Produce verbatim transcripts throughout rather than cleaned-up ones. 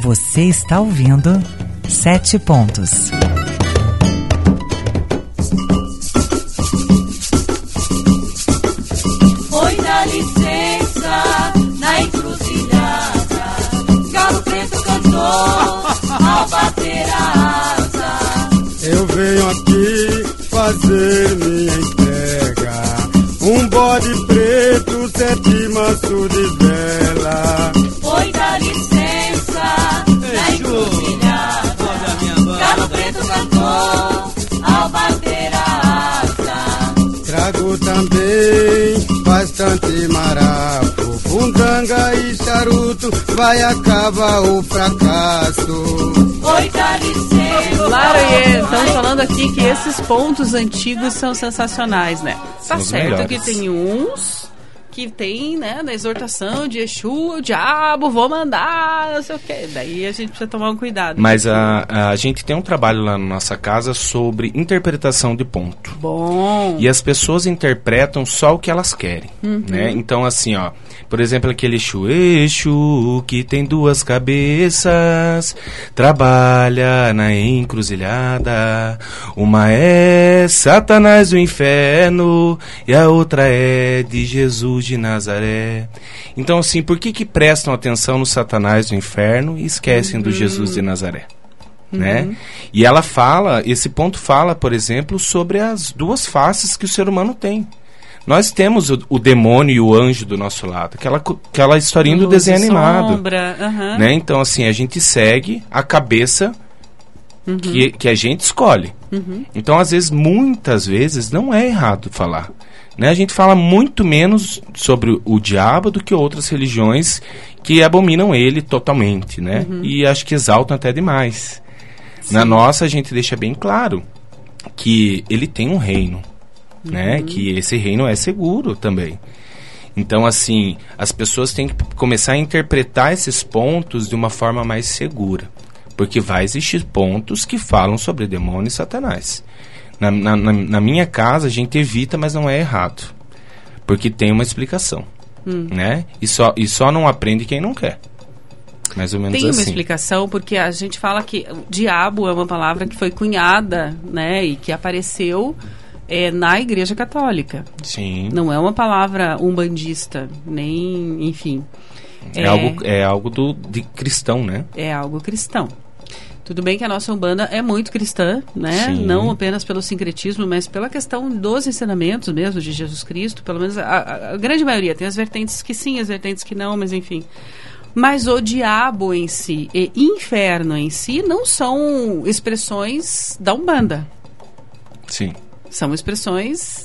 Você está ouvindo Sete Pontos. Oi, dá licença, na encruzilhada, galo preto cantou ao bater a asa. Eu venho aqui fazer minha entrega, um bode preto, sete maços de vela. Oi, dá licença, na encruzilhada, galo preto cantou ao bater a asa. Trago também bastante marapo, fundanga e charuto, vai acabar o fracasso. Oi, dá licença. Claro, e estamos falando aqui que esses pontos antigos são sensacionais, né? Tá certo que tem uns que tem, né, na exortação de Exu, o diabo, vou mandar, não sei o quê. Daí a gente precisa tomar um cuidado. Mas a, a gente tem um trabalho lá na nossa casa sobre interpretação de ponto. Bom. E as pessoas interpretam só o que elas querem, uhum. né? Então, assim, ó, por exemplo, aquele Exu, Exu que tem duas cabeças, trabalha na encruzilhada, uma é Satanás do inferno e a outra é de Jesus de Nazaré. Então, assim, por que que prestam atenção no Satanás do inferno e esquecem uhum. do Jesus de Nazaré? Uhum. Né? E ela fala, esse ponto fala, por exemplo, sobre as duas faces que o ser humano tem. Nós temos o, o demônio e o anjo do nosso lado, aquela, aquela historinha do desenho animado. Sombra. Uhum. Né? Então, assim, a gente segue a cabeça uhum. que, que a gente escolhe. Uhum. Então, às vezes, muitas vezes, não é errado falar. Né? A gente fala muito menos sobre o diabo do que outras religiões que abominam ele totalmente, né? Uhum. E acho que exaltam até demais. Sim. Na nossa, a gente deixa bem claro que ele tem um reino, uhum. né? Que esse reino é seguro também. Então, assim, as pessoas têm que começar a interpretar esses pontos de uma forma mais segura. Porque vai existir pontos que falam sobre demônio e Satanás. Na, na, na minha casa a gente evita, mas não é errado. Porque tem uma explicação. Hum. Né? E, só, e só não aprende quem não quer. Mais ou menos tem assim. Tem uma explicação, porque a gente fala que o diabo é uma palavra que foi cunhada, né? E que apareceu é, na Igreja Católica. Sim. Não é uma palavra umbandista, nem, enfim. É, é algo, é algo do, de cristão, né? É algo cristão. Tudo bem que a nossa Umbanda é muito cristã, né? Sim. Não apenas pelo sincretismo, mas pela questão dos ensinamentos mesmo de Jesus Cristo. Pelo menos a, a, a grande maioria. Tem as vertentes que sim, as vertentes que não, mas enfim. Mas o diabo em si e inferno em si não são expressões da Umbanda. Sim. São expressões...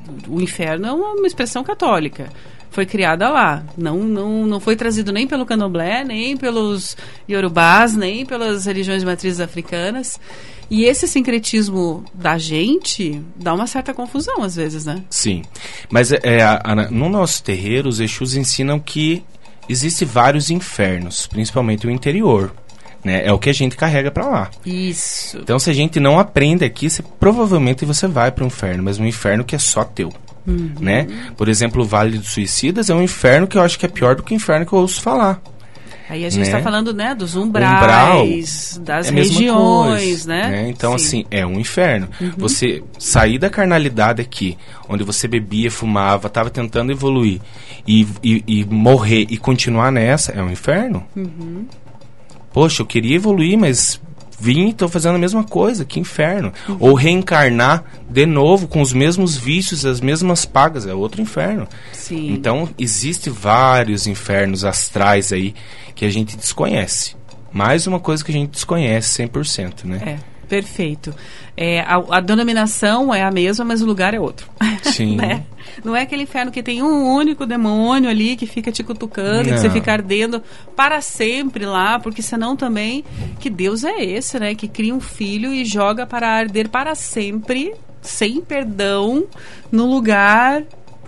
O inferno é uma expressão católica. Foi criada lá. Não, não, não foi trazido nem pelo candomblé, nem pelos iorubás, nem pelas religiões de matrizes africanas. E esse sincretismo da gente dá uma certa confusão às vezes, né? Sim. Mas é, a, a, no nosso terreiro, os Exus ensinam que existem vários infernos, principalmente o interior. Né? É o que a gente carrega pra lá. Isso. Então, se a gente não aprende aqui, você, provavelmente você vai para um inferno, mas um inferno que é só teu. Uhum. Né? Por exemplo, o Vale dos Suicidas é um inferno que eu acho que é pior do que o inferno que eu ouço falar. Aí a gente está, né, falando, né, dos umbrais, Umbral das é regiões, coisa, né? né? Então, sim. assim, é um inferno. Uhum. Você sair da carnalidade aqui, onde você bebia, fumava, estava tentando evoluir, e, e, e morrer e continuar nessa, é um inferno. Uhum. Poxa, eu queria evoluir, mas vim e estou fazendo a mesma coisa, que inferno. Uhum. Ou reencarnar de novo com os mesmos vícios, as mesmas pagas, é outro inferno. Sim. Então, existem vários infernos astrais aí que a gente desconhece. Mais uma coisa que a gente desconhece cem por cento, né? É, perfeito. É, a, a denominação é a mesma, mas o lugar é outro. Sim. Né? Não é aquele inferno que tem um único demônio ali que fica te cutucando, que você fica ardendo para sempre lá, porque senão também, que Deus é esse, né? Que cria um filho e joga para arder para sempre, sem perdão, no lugar...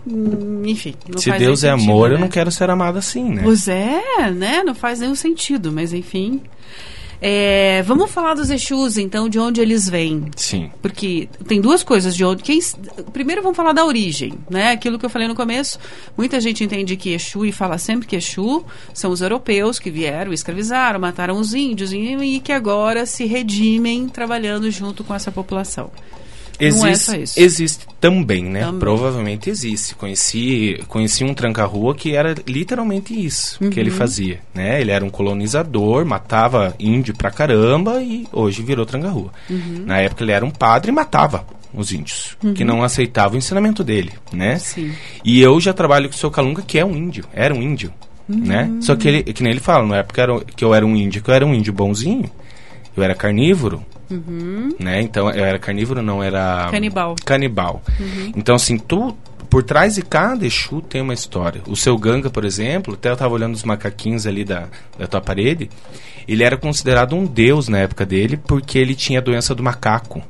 Enfim, não se faz Deus é sentido, amor, né? Eu não quero ser amado assim, né? Pois é, né? Não faz nenhum sentido, mas enfim... É, vamos falar dos Exus, então, de onde eles vêm. Sim. Porque tem duas coisas de onde... Quem, primeiro vamos falar da origem, né? Aquilo que eu falei no começo, muita gente entende que Exu, e fala sempre que Exu são os europeus que vieram, escravizaram, mataram os índios, e, e que agora se redimem trabalhando junto com essa população. Existe, não é só isso. Existe também, né? Também. Provavelmente existe. Conheci, conheci um tranca-rua que era literalmente isso Uhum. que ele fazia, né? Ele era um colonizador, matava índio pra caramba e hoje virou tranca-rua. Uhum. Na época ele era um padre e matava os índios, Uhum. que não aceitavam o ensinamento dele, né? Sim. E eu já trabalho com o seu Calunga, que é um índio, era um índio, Uhum. né? Só que ele, que nem ele fala, na época era, que eu era um índio, que eu era um índio bonzinho, eu era carnívoro, Uhum. né? Então eu era carnívoro, não era Canibal. canibal. Uhum. Então assim, tu, por trás de cada Exu tem uma história. O seu Ganga, por exemplo, até eu tava olhando os macaquinhos ali da, da tua parede, ele era considerado um deus na época dele porque ele tinha a doença do macaco.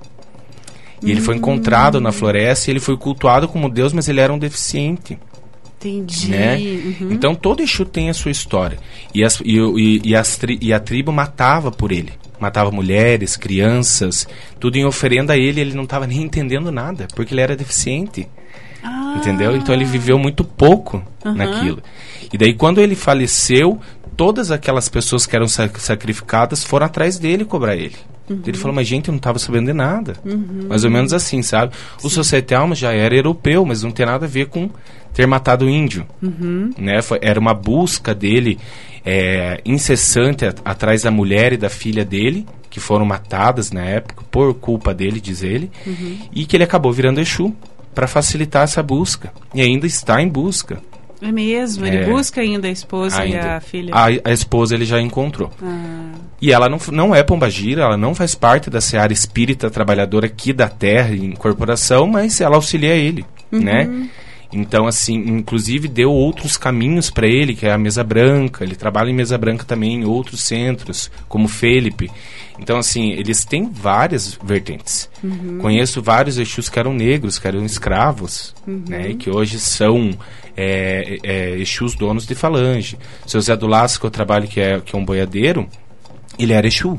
E Uhum. ele foi encontrado na floresta e ele foi cultuado como deus, mas ele era um deficiente. Entendi. Né? Uhum. Então todo Exu tem a sua história. E, as, e, e, e, as tri, e a tribo matava por ele. Matava mulheres, crianças, tudo em oferenda a ele. Ele não estava nem entendendo nada, porque ele era deficiente. Ah. Entendeu? Então ele viveu muito pouco Uhum. naquilo. E daí quando ele faleceu, todas aquelas pessoas que eram sac- sacrificadas foram atrás dele cobrar ele. Uhum. Ele falou, mas gente, eu não estava sabendo de nada. Uhum. Mais ou menos assim, sabe? O seu Sete Almas já era europeu, mas não tem nada a ver com ter matado o índio. Uhum. Né? Foi, era uma busca dele é, incessante a, atrás da mulher e da filha dele, que foram matadas na época, por culpa dele, diz ele, Uhum. e que ele acabou virando Exu para facilitar essa busca. E ainda está em busca. É mesmo, ele É. busca ainda a esposa e Ainda. a filha. A, a esposa ele já encontrou. Ah. E ela não, f- não é pombagira, ela não faz parte da seara espírita trabalhadora aqui da Terra, em corporação, mas ela auxilia ele, Uhum. né? Então, assim, inclusive deu outros caminhos para ele, que é a Mesa Branca. Ele trabalha em Mesa Branca também em outros centros, como Felipe. Então, assim, eles têm várias vertentes. Uhum. Conheço vários Exus que eram negros, que eram escravos, Uhum. né? E que hoje são é, é, Exus donos de falange. O seu Zé do Laço, que eu trabalho, que é, que é um boiadeiro, ele era Exu.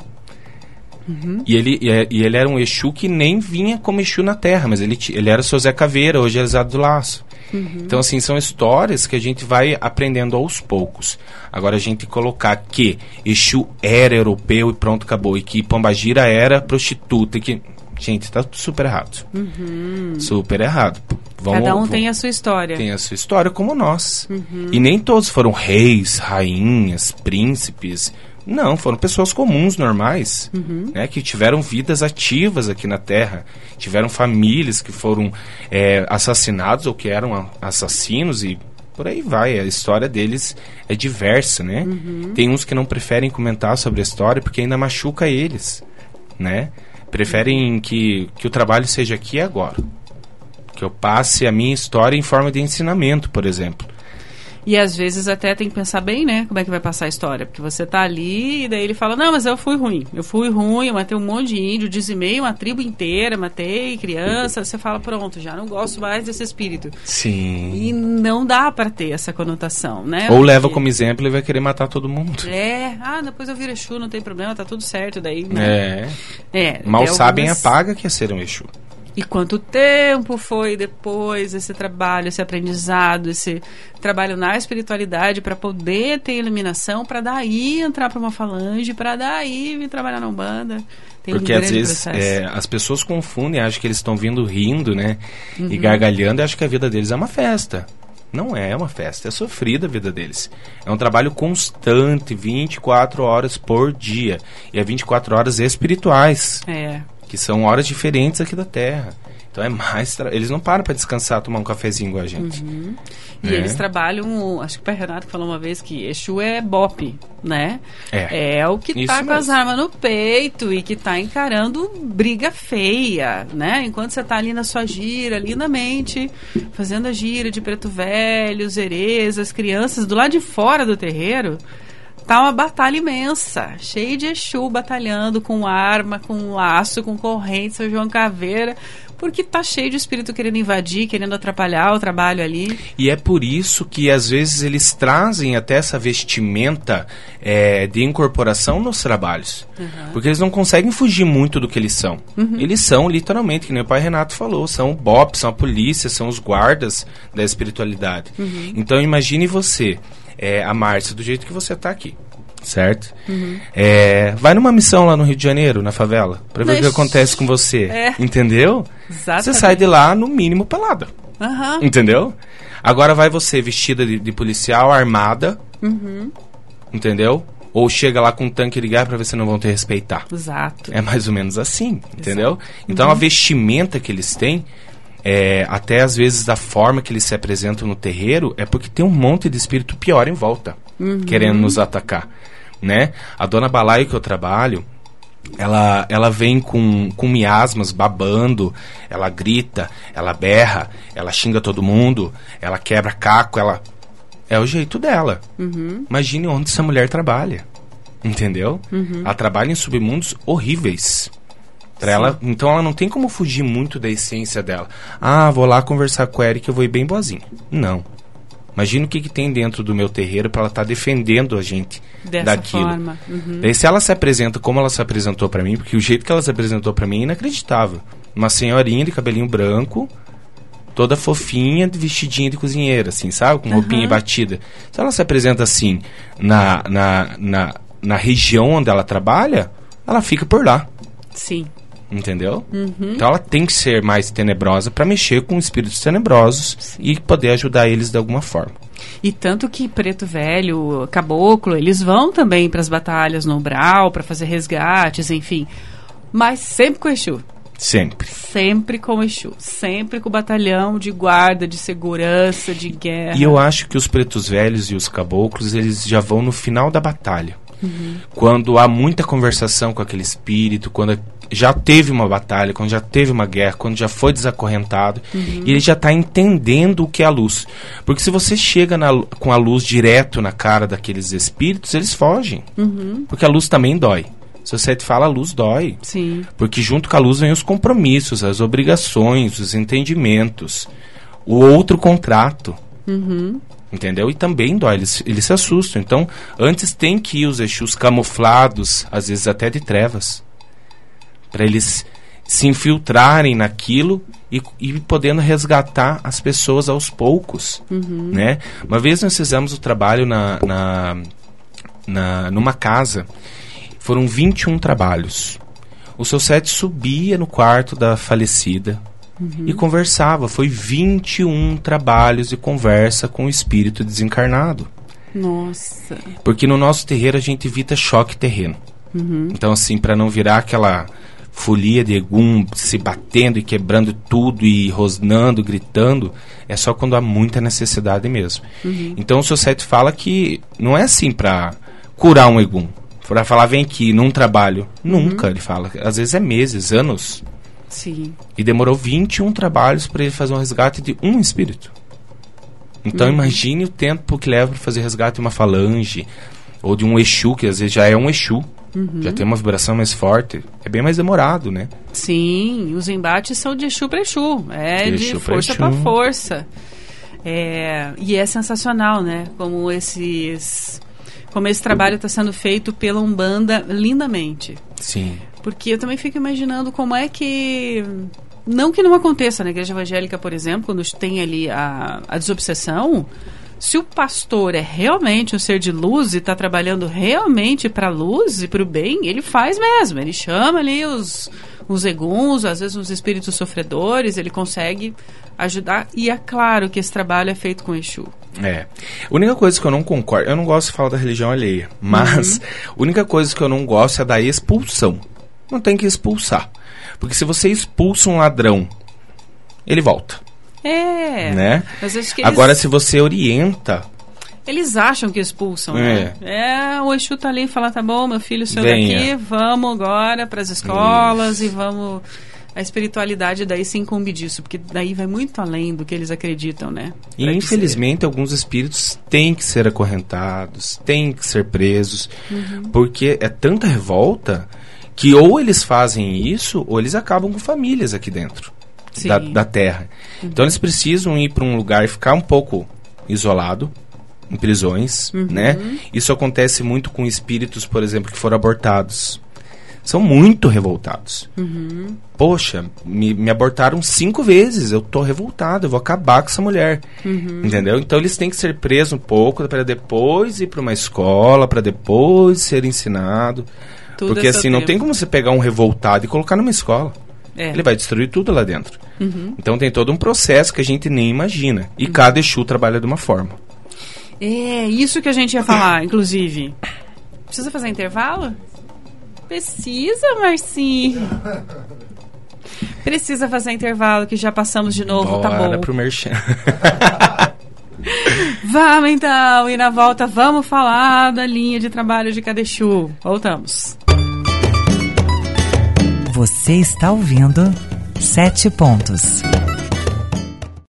Uhum. E ele, e, e ele era um Exu que nem vinha como Exu na Terra, mas ele, ti- ele era o seu Zé Caveira, hoje é Zé do Laço. Uhum. Então, assim, são histórias que a gente vai aprendendo aos poucos. Agora, a gente colocar que Exu era europeu e pronto, acabou, e que Pombagira era prostituta, e que... Gente, tá super errado. Uhum. Super errado. Vamos, Cada um vamos- tem a sua história. tem a sua história como nós. Uhum. E nem todos foram reis, rainhas, príncipes. Não, foram pessoas comuns, normais, Uhum. né, que tiveram vidas ativas aqui na Terra. Tiveram famílias que foram é, assassinados ou que eram a- assassinos e por aí vai. A história deles é diversa, né? Uhum. Tem uns que não preferem comentar sobre a história porque ainda machuca eles, né? Preferem que, que o trabalho seja aqui e agora. Que eu passe a minha história em forma de ensinamento, por exemplo. E às vezes até tem que pensar bem, né? Como é que vai passar a história. Porque você tá ali e daí ele fala, não, mas eu fui ruim. Eu fui ruim, eu matei um monte de índio, dizimei uma tribo inteira, matei criança. Você fala, pronto, já não gosto mais desse espírito. Sim. E não dá pra ter essa conotação, né? Ou leva Porque- como exemplo e vai querer matar todo mundo. É, ah, depois eu viro Exu, não tem problema, tá tudo certo daí, né? É. É, Mal tem sabem algumas- a paga que é ser um Exu. E quanto tempo foi depois esse trabalho, esse aprendizado, esse trabalho na espiritualidade para poder ter iluminação, para daí entrar para uma falange, para daí vir trabalhar na Umbanda. Tem Porque um às grande vezes processo. é, as pessoas confundem, acham que eles estão vindo rindo, né? Uhum. E gargalhando e acham que a vida deles é uma festa. Não é uma festa, é sofrida a vida deles. É um trabalho constante, vinte e quatro horas por dia. E é vinte e quatro horas espirituais, É. que são horas diferentes aqui da Terra. Então é mais... Tra... Eles não param para descansar, tomar um cafezinho igual a gente. Uhum. E É. eles trabalham, acho que o Pai Renato falou uma vez que Exu é bope, né? É. É o que Isso tá com as mesmo. armas no peito e que tá encarando briga feia, né? Enquanto você tá ali na sua gira, lindamente, fazendo a gira de preto velho, zereza, as crianças do lado de fora do terreiro, tá uma batalha imensa, cheia de Exu batalhando com arma, com laço, com corrente, São João Caveira, porque tá cheio de espírito querendo invadir, querendo atrapalhar o trabalho ali. E é por isso que às vezes eles trazem até essa vestimenta é, de incorporação nos trabalhos. Uhum. Porque eles não conseguem fugir muito do que eles são. Uhum. Eles são literalmente, que nem o pai Renato falou, são o B O P, são a polícia, são os guardas da espiritualidade. Uhum. Então imagine você, é, a Márcia, do jeito que você tá aqui. Certo? Uhum. É, vai numa missão lá no Rio de Janeiro, na favela, pra ver Mas... o que acontece com você. É. Entendeu? Exatamente. Você sai de lá, no mínimo, pelada. Uhum. Entendeu? Agora vai você vestida de, de policial, armada. Uhum. Entendeu? Ou chega lá com um tanque de guerra pra ver se não vão te respeitar. Exato. É mais ou menos assim, entendeu? Exato. Então Uhum. a vestimenta que eles têm, é, até às vezes da forma que eles se apresentam no terreiro, é porque tem um monte de espírito pior em volta, uhum. querendo nos atacar. Né? A dona Balaio que eu trabalho, ela, ela vem com, com miasmas, babando, ela grita, ela berra, ela xinga todo mundo, ela quebra caco, ela... É o jeito dela. Uhum. Imagine onde essa mulher trabalha, entendeu? Uhum. Ela trabalha em submundos horríveis. Pra ela, então ela não tem como fugir muito da essência dela. Ah, vou lá conversar com a Erika, eu vou ir bem boazinha. Não. Imagina o que, que tem dentro do meu terreiro para ela estar tá defendendo a gente dessa daquilo. Forma. Uhum. Daí se ela se apresenta como ela se apresentou para mim, porque o jeito que ela se apresentou para mim é inacreditável. Uma senhorinha de cabelinho branco, toda fofinha, vestidinha de cozinheira, assim, sabe? Com roupinha uhum. batida. Se ela se apresenta assim na, na, na, na região onde ela trabalha, ela fica por lá. Sim. Entendeu? Uhum. Então ela tem que ser mais tenebrosa para mexer com espíritos tenebrosos. Sim. E poder ajudar eles de alguma forma. E tanto que Preto Velho, Caboclo, eles vão também para as batalhas no umbral, para fazer resgates, enfim. Mas sempre com Exu. Sempre. Sempre com o Exu. Sempre com o batalhão de guarda, de segurança, de guerra. E eu acho que os Pretos Velhos e os Caboclos, eles já vão no final da batalha. Uhum. Quando há muita conversação com aquele espírito, quando já teve uma batalha, quando já teve uma guerra, quando já foi desacorrentado, uhum. e ele já está entendendo o que é a luz. Porque se você chega na, com a luz direto na cara daqueles espíritos, eles fogem. Uhum. Porque a luz também dói. Se você fala, a luz dói. Sim. Porque junto com a luz vem os compromissos, as obrigações, os entendimentos, o outro contrato. Uhum. Entendeu? E também dói, eles, eles se assustam. Então, antes tem que ir os Exus camuflados, às vezes até de trevas, para eles se infiltrarem naquilo e, e podendo resgatar as pessoas aos poucos. Uhum. Né? Uma vez nós fizemos o trabalho na, na, na, numa casa, foram vinte e um trabalhos. O seu Sete subia no quarto da falecida, uhum. e conversava. Foi vinte e um trabalhos de conversa com o espírito desencarnado. Nossa. Porque no nosso terreiro a gente evita choque terreno. Uhum. Então, assim, para não virar aquela folia de egum se batendo e quebrando tudo e rosnando, gritando, é só quando há muita necessidade mesmo. Uhum. Então o seu Sete fala que não é assim para curar um egum. Para falar, vem aqui, num trabalho. Nunca, uhum. ele fala. Às vezes é meses, anos. Sim. E demorou vinte e um trabalhos para ele fazer um resgate de um espírito. Então uhum. imagine o tempo que leva para fazer resgate de uma falange, ou de um Exu, que às vezes já é um Exu. Uhum. Já tem uma vibração mais forte. É bem mais demorado, né? Sim, os embates são de Exu para Exu. É de, de força para força. É, e é sensacional, né? Como esses... Como esse trabalho está sendo feito pela Umbanda lindamente. Sim. Porque eu também fico imaginando como é que... Não que não aconteça na igreja evangélica, por exemplo, quando tem ali a, a desobsessão, se o pastor é realmente um ser de luz e está trabalhando realmente para a luz e para o bem, ele faz mesmo. Ele chama ali os, os eguns, às vezes os espíritos sofredores, ele consegue ajudar. E é claro que esse trabalho é feito com Exu. É. A única coisa que eu não concordo, eu não gosto de falar da religião alheia, mas uhum. a única coisa que eu não gosto é da expulsão. Não tem que expulsar. Porque se você expulsa um ladrão, ele volta. É. Né? Mas acho que Agora, eles... se você orienta... Eles acham que expulsam, é. né? É, o Exu tá ali e fala, tá bom, meu filho, o senhor Venha. daqui, vamos agora para as escolas. Isso. E vamos... A espiritualidade daí se incumbe disso, porque daí vai muito além do que eles acreditam, né? E pra infelizmente alguns espíritos têm que ser acorrentados, têm que ser presos, uhum. porque é tanta revolta que ou eles fazem isso, ou eles acabam com famílias aqui dentro. Sim. da, da terra. Uhum. Então eles precisam ir para um lugar e ficar um pouco isolado, em prisões, uhum. né? Isso acontece muito com espíritos, por exemplo, que foram abortados. São muito revoltados. Uhum. Poxa, me, me abortaram cinco vezes, eu tô revoltado, eu vou acabar com essa mulher. Uhum. Entendeu? Então eles têm que ser presos um pouco para depois ir para uma escola, para depois ser ensinado. Tudo Porque assim, tempo. Não tem como você pegar um revoltado e colocar numa escola. É. Ele vai destruir tudo lá dentro. Uhum. Então tem todo um processo que a gente nem imagina. E uhum. cada Exu trabalha de uma forma. É, isso que a gente ia falar, inclusive. Precisa fazer intervalo? Precisa, Marcinho. Precisa fazer intervalo, que já passamos de novo, Bora tá bom. pro merchan. Vamos então, e na volta vamos falar da linha de trabalho de cada Exu. Voltamos. Você está ouvindo Sete Pontos.